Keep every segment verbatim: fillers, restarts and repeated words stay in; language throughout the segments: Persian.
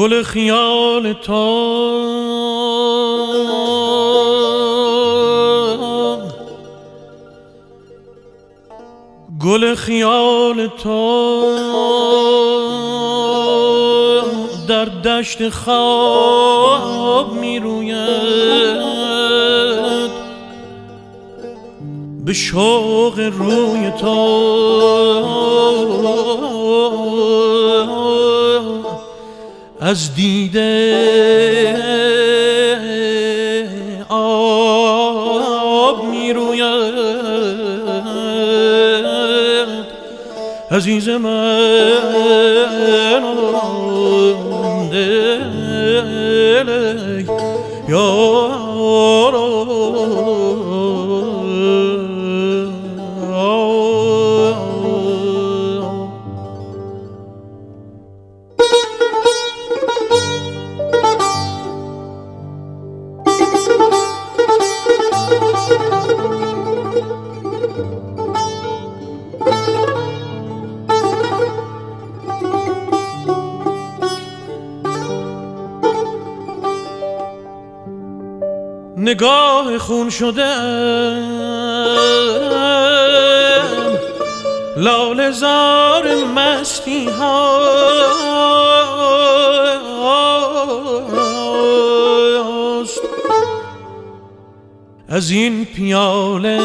گل خیال تو گل خیال تو در دشت خواب می روید، به شوق روی تو از دیده آب می روید. عزیز من دل یارو نگاه خون شده ام، لاله زار مستی هاست. از این پیاله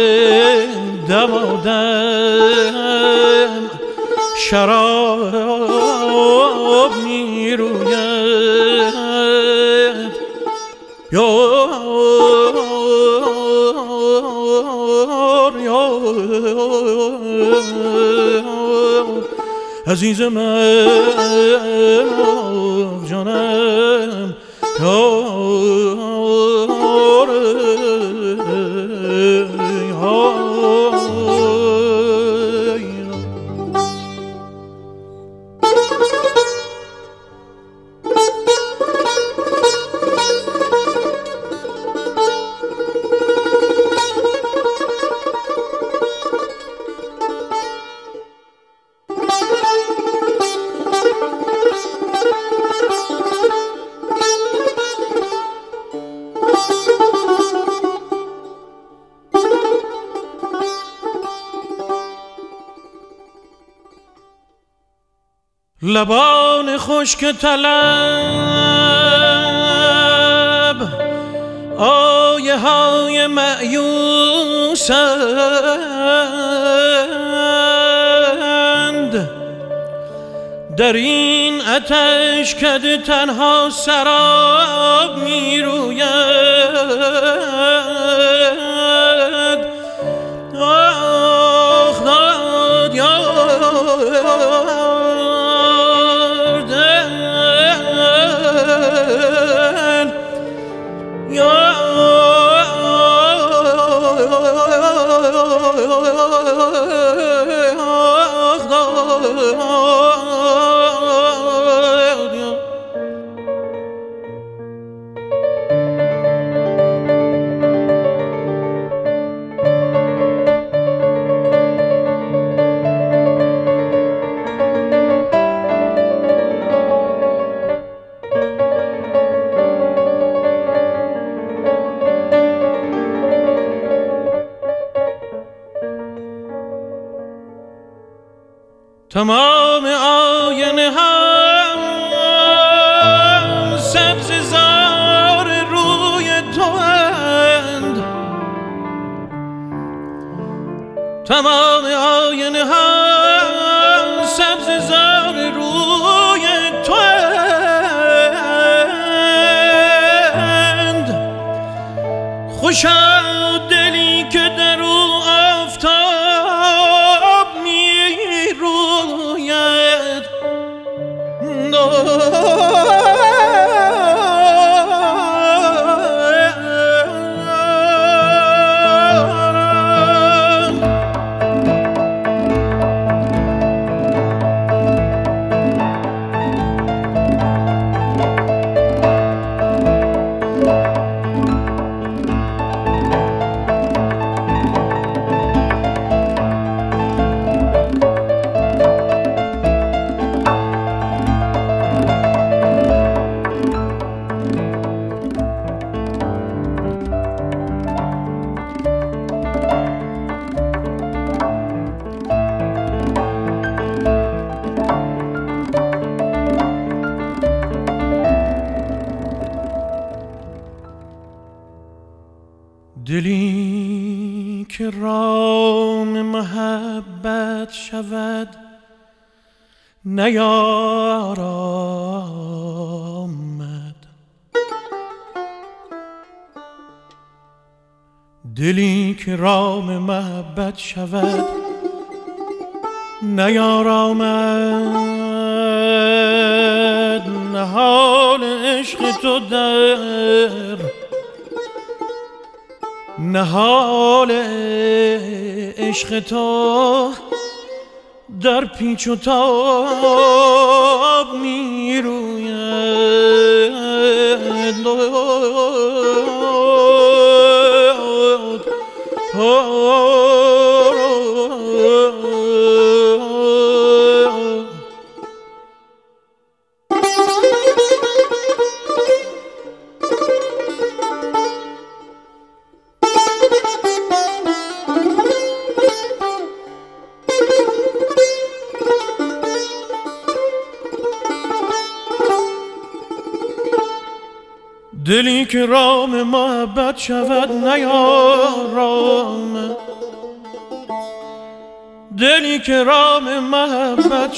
دمادم شراب می روید. یار یار عزیز من جانم یار لبان خشک طلب آیه های مأیوسند، در این آتش کده تنها سراب می روید. آخ داد یار تمام آینه هم سبز زار روی تو اند، تمام آینه هم سبز زار روی تو اند. خوشا دلی که در او آفتاب می روید. دلی که رام محبت شود نیارامد، دلی که رام محبت شود نیارامد، نهال عشق تو در نهال عشق تو در پیچ و تاب می روید، دلی که رام محبت شود نیارامد، دلی که رام محبت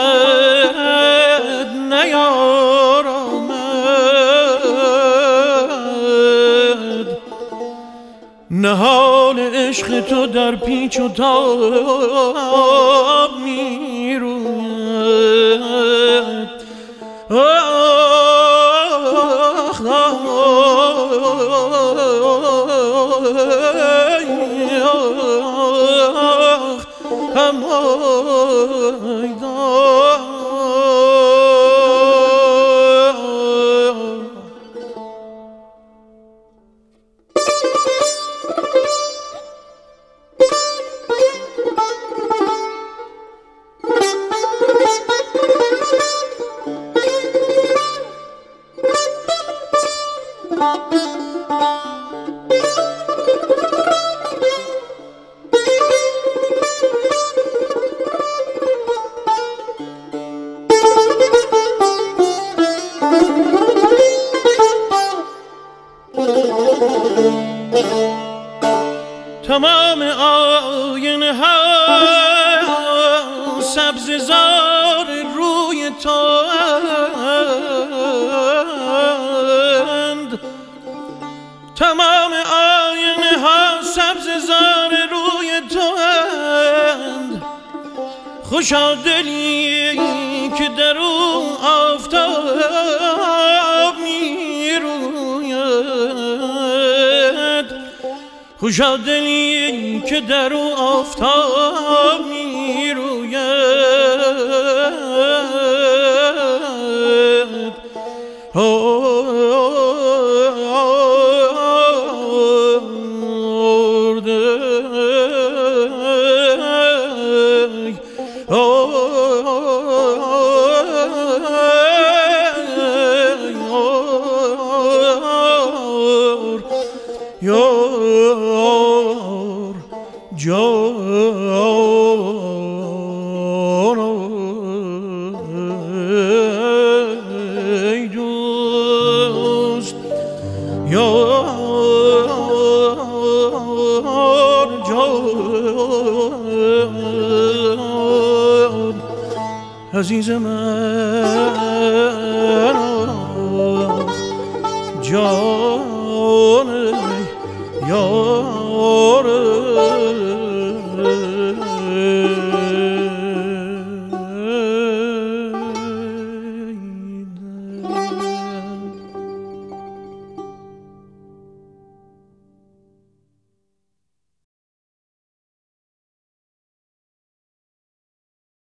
شود نیارامد، نهال عشق تو در پیچ و تاب می روید، تمام آینه ها سبز زار روی تو اند، تمام آینه ها سبز زار روی تو اند، خوشا دلی که در او آفتاب می روید، خوشا دلی که در او آفتاب می روید، ای دوست یار جان عزیز من جان یار